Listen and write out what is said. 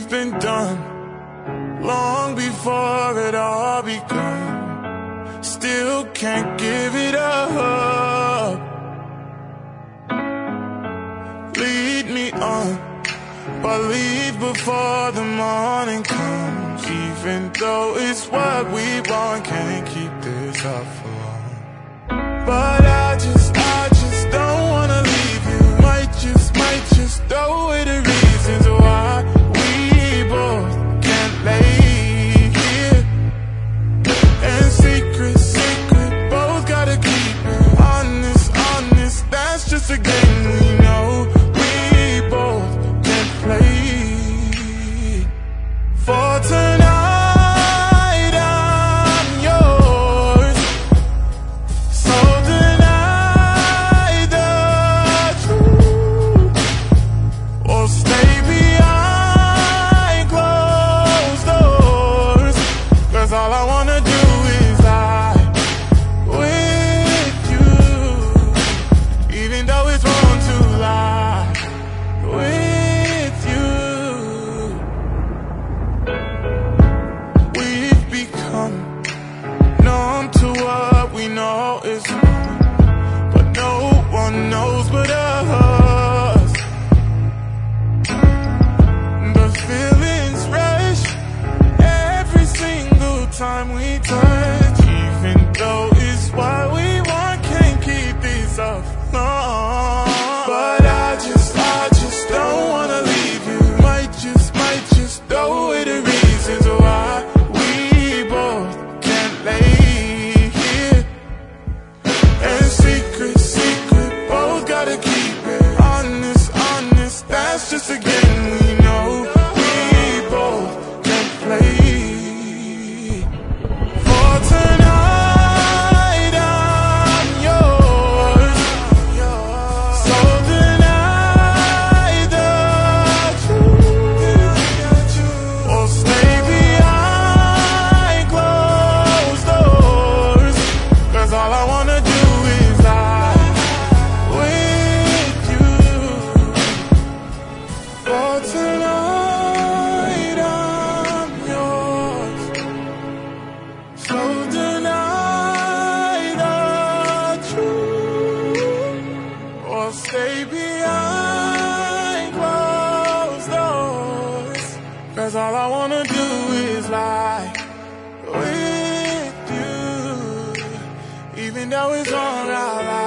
been done long before it all begun. Still can't give it up. Lead me on, but leave before the morning comes. Even though it's what we want, can't keep this up for long. But I just don't wanna leave you. Might just throw away the reasons why we both can't lay here. And secret, both gotta keep it honest, that's just a game we know we both can play. For tonight I'm yours, so deny the truth, or stay behind closed doors. 'Cause all I wanna do is lie with you, even though it's wrong to lie with you. We've become numb to what we know is wrong, but no one knows but us. The feelings rush every single time we touch, even though it's what we want, can't keep these up. No. But I just don't wanna leave you. Might just throw away the reasons why we both can't lay here. And secret, both gotta keep it honest, that's just a game we know we both can play. For tonight I'm yours, so deny the truth, or stay behind closed doors. 'Cause all I wanna do is lie with you. For tonight I'm yours, so deny the truth, or stay behind closed doors. 'Cause all I wanna do is lie with you, even though it's wrong, I'll lie.